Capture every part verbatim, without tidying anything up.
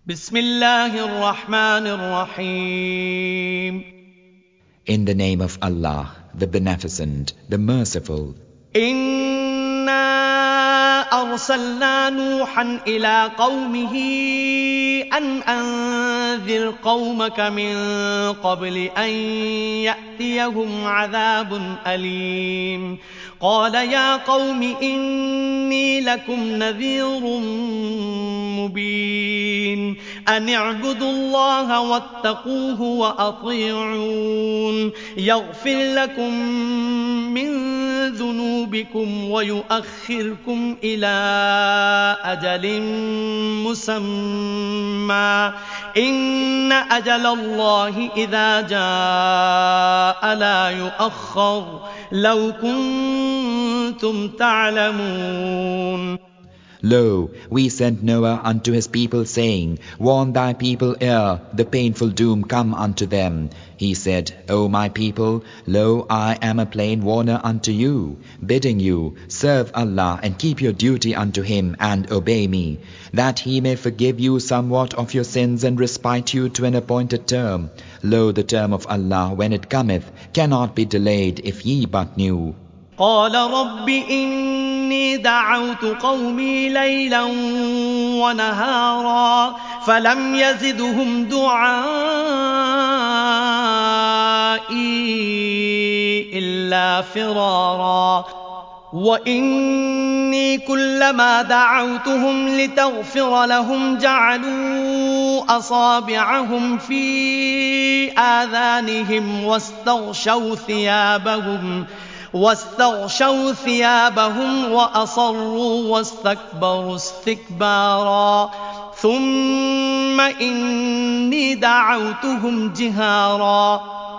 بسم الله الرحمن الرحيم In the name of Allah, the Beneficent, the Merciful. إنا أرسلنا نوحا إلى قومه أن أنذر قومك من قبل أن يأتيهم عذاب أليم قال يا قوم إني لكم نذير مبين أن اعبدوا الله واتقوه وأطيعون يغفر لكم من ذنوبكم ويؤخركم إلى أجل مسمى إن أجل الله إذا جاء لا يؤخر لو كنتم تعلمون. Lo, we sent Noah unto his people, saying, Warn thy people ere the painful doom come unto them. He said, O my people, lo, I am a plain warner unto you, bidding you, serve Allah and keep your duty unto Him and obey me, that He may forgive you somewhat of your sins and respite you to an appointed term. Lo, the term of Allah, when it cometh, cannot be delayed if ye but knew. قال رب إني دعوت قومي ليلا ونهارا فلم يزدهم دعائي إلا فرارا وإني كلما دعوتهم لتغفر لهم جعلوا أصابعهم في آذانهم واستغشوا ثيابهم واستغشوا ثيابهم وأصروا واستكبروا استكبارا ثم إني دعوتهم جهارا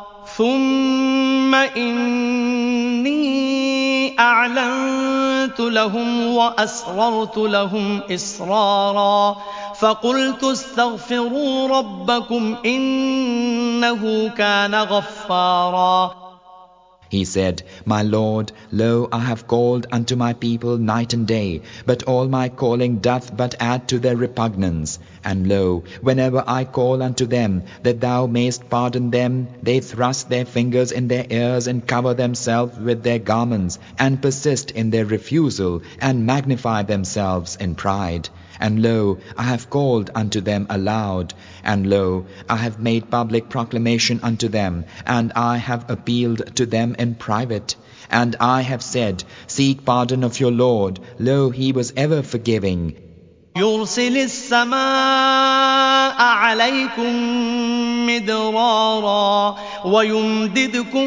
ثم إني أعلنت لهم وأسررت لهم إسرارا فقلت استغفروا ربكم إنه كان غفارا. He said, My Lord, lo, I have called unto my people night and day, but all my calling doth but add to their repugnance. And lo, whenever I call unto them, that thou mayst pardon them, they thrust their fingers in their ears and cover themselves with their garments, and persist in their refusal, and magnify themselves in pride. And lo, I have called unto them aloud, and lo, I have made public proclamation unto them, and I have appealed to them in private. And I have said, Seek pardon of your Lord, lo, He was ever forgiving. يرسل السماء عليكم مدرارا ويمددكم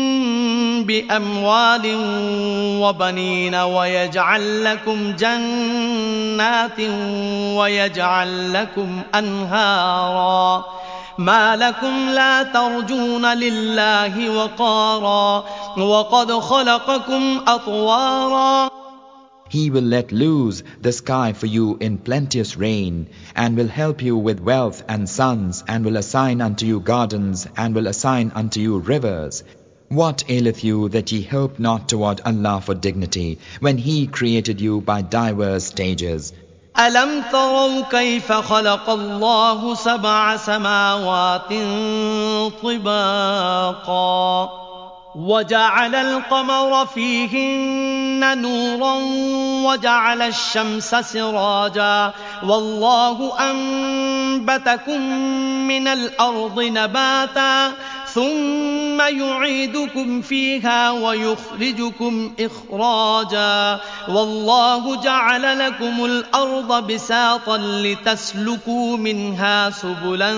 بأموال وبنين ويجعل لكم جنات ويجعل لكم أنهارا ما لكم لا ترجون لله وقارا وقد خلقكم أطوارا. He will let loose the sky for you in plenteous rain, and will help you with wealth and sons, and will assign unto you gardens, and will assign unto you rivers. What aileth you that ye hope not toward Allah for dignity, when He created you by diverse stages? ألم تروا كيف خلق الله سبع سماوات طباقا وجعل القمر فيهن نورا وجعل الشمس سراجا والله أنبتكم من الأرض نباتا ثم يعيدكم فيها ويخرجكم إخراجا والله جعل لكم الأرض بساطا لتسلكوا منها سبلا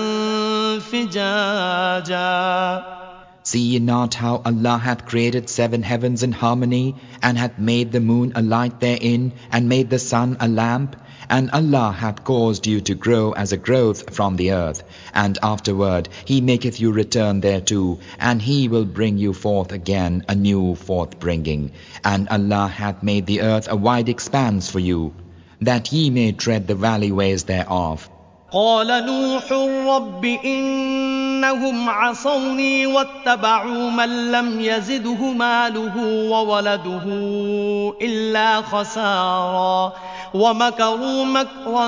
فجاجا. See ye not how Allah hath created seven heavens in harmony, and hath made the moon a light therein, and made the sun a lamp? And Allah hath caused you to grow as a growth from the earth, and afterward He maketh you return thereto, and He will bring you forth again a new forth-bringing. And Allah hath made the earth a wide expanse for you, that ye may tread the valley ways thereof. قال نوح رب إنهم عصوني واتبعوا من لم يزده ماله وولده إلا خسارا ومكروا مكرا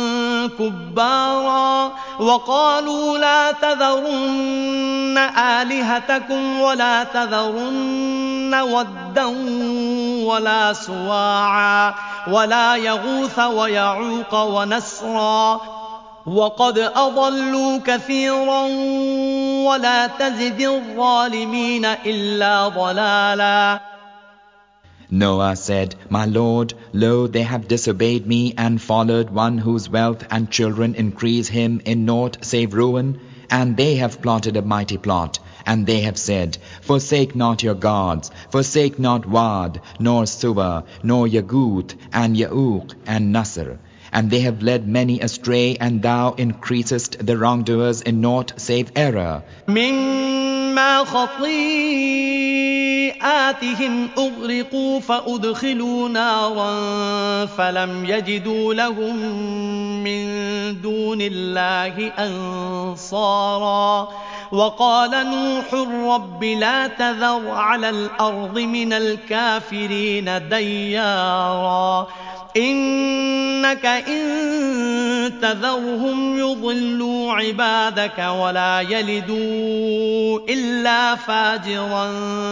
كبارا وقالوا لا تذرن آلهتكم ولا تذرن ودا ولا سواعا ولا يغوث ويعوق ونسرا وقد أضلوا كثيرا ولا تزد الظالمين إلا ضلالا. Noah said, My Lord, lo, they have disobeyed me and followed one whose wealth and children increase him in naught save ruin, and they have plotted a mighty plot, and they have said, Forsake not your gods, forsake not Wad, nor Suwa, nor Yagut, and Ya'uq, and Nasr. And they have led many astray, and thou increasest the wrongdoers in naught save error. مما خطيئاتهم أغرقوا فأدخلوا نارا فلم يجدوا لهم من دون الله أنصارا. وقال نوح رب لا تذر على الأرض من الكافرين ديارا إنك إن تذرهم يضلوا عبادك ولا يلدوا إلا فاجرا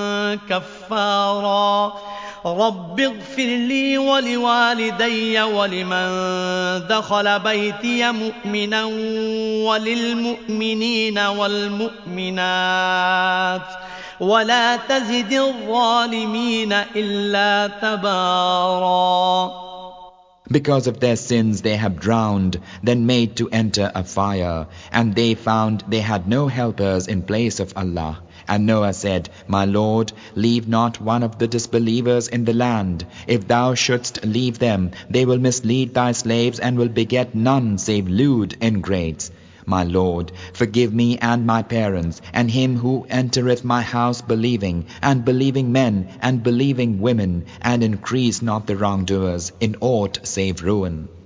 كفارا. رب اغفر لي ولوالدي ولمن دخل بيتي مؤمنا وللمؤمنين والمؤمنات ولا تزد الظالمين إلا تبارا. Because of their sins they have drowned, then made to enter a fire, and they found they had no helpers in place of Allah. And Noah said, My Lord, leave not one of the disbelievers in the land. If thou shouldst leave them, they will mislead thy slaves and will beget none save lewd ingrates. My Lord, forgive me and my parents, and him who entereth my house believing, and believing men, and believing women, and increase not the wrongdoers in aught save ruin.